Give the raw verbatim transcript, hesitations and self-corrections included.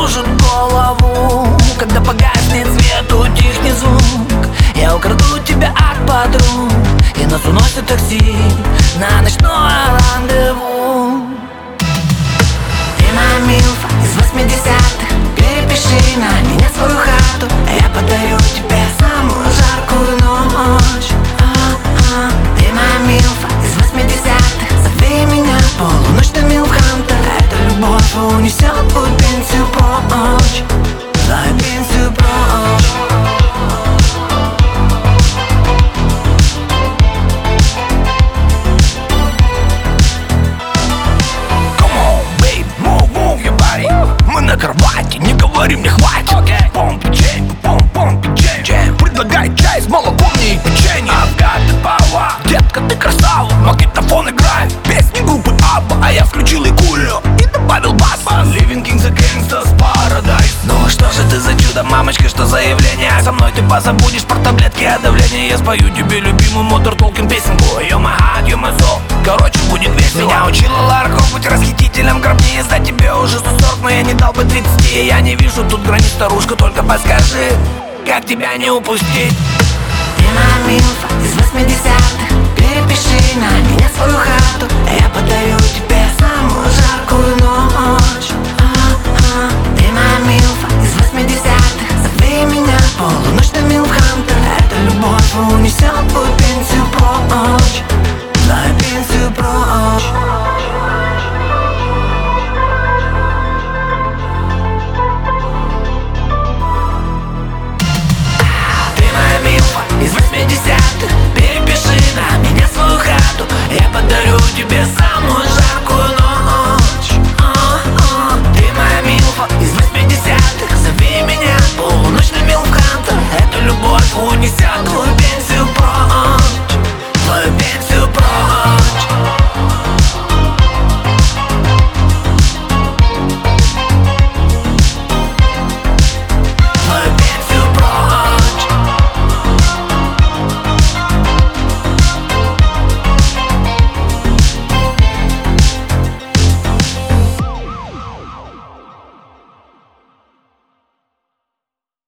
кружит голову, когда погаснет свет, утихнет звук. Я украду тебя от подруг, и нас уносит такси на ночное рандеву. Ты моя милфа из восьмидесятых, перепиши на меня свою хату. Я подарю тебе самую жаркую ночь. А-а. Ты моя милфа из восьмидесятых, зови меня полуночным Милхантер. Эта любовь унесет твою пенсию прочь, твою пенсию прочь. Мы на кровати, не говорим, не хватит. okay. Пом печенье, пом пом печенье. Предлагай чай с молоком, не печенье. I've got the power. Детка, ты красава, магнитофон играет песни группы Абба, а я включил Игулю и добавил бас. Living Kings and Gangsters Paradise. Ну что же ты за чудо, мамочка, что за явление? Со мной ты позабудешь про таблетки от давления. Я спою тебе любимую Модерн Толкин песенку. You're my heart, you're my soul. Короче, будет весело. Меня учила Лара Крофт быть расхитителем гробниц. За тебе уже сто сорок, но я не дал бы тридцати. Я не вижу тут границ, старушка, только подскажи, как тебя не упустить. Ты моя милфа из восьмидесятых, перепиши на меня свою хату. Я подарю тебе самую жаркую ночь. А-а. Ты моя милфа из восьмидесятых, зови меня полуночным Милхантер. Эта любовь унесет твою пенсию прочь, твою пенсию прочь. Из восьмидесятых, перепиши на меня свою хату. Я подарю тебе самую жаркую